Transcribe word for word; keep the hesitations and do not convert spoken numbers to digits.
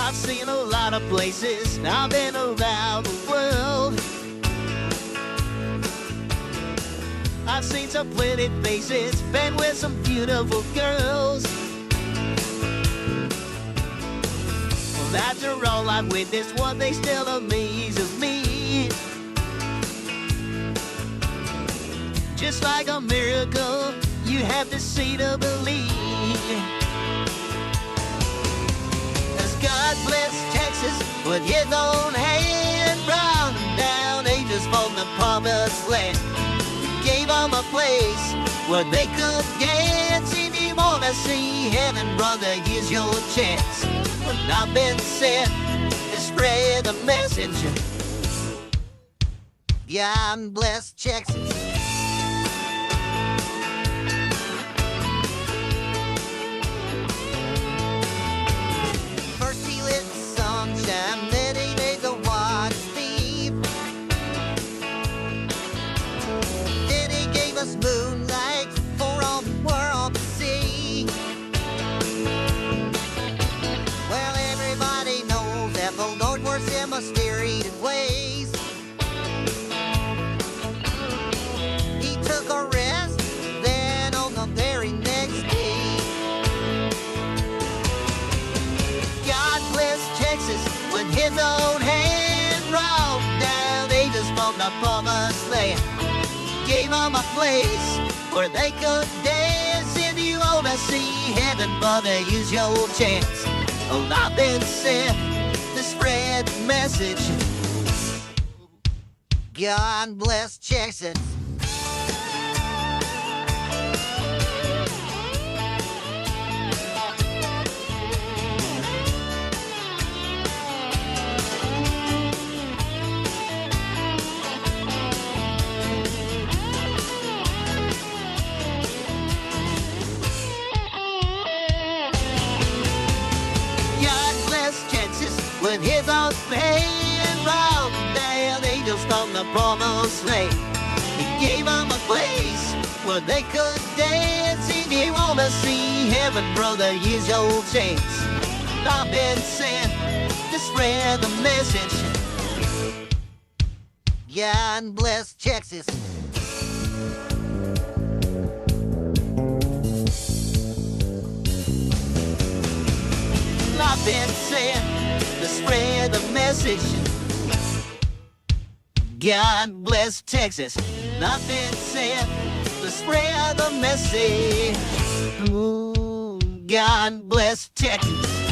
I've seen a lot of places, I've been around the world. I've seen some pretty faces, been with some beautiful girls. Well, after all I've witnessed, one thing still amazes me. Just like a miracle, you have to see to believe. As God bless Texas with his own hand, brought them down ages from the promised land. Gave them a place where they could dance. If you wanna see heaven, brother, here's your chance. When I've been sent to spread the message, God bless Texas. First he lit the sunshine, then he made the water steep. Then he gave us moonlight for all the world to see. Well, everybody knows that the Lord works in mysterious ways. He took a rest, then on the very next day, God bless Texas with his own hand, rolled down ages from the promised land. Gave them a place where they could dance. If you wanna see heaven, brother, use your chance. Oh, I've been sent to spread the message. God bless Texas. With his own hand, rolled down angels from the promised land. He gave them a place where they could dance. If you wanna see heaven, brother, use your chance. I've been sent to spread the message. God bless Texas. I've been sent to spread the message. God bless Texas. I've been sent to spread the message. Ooh, God bless Texas.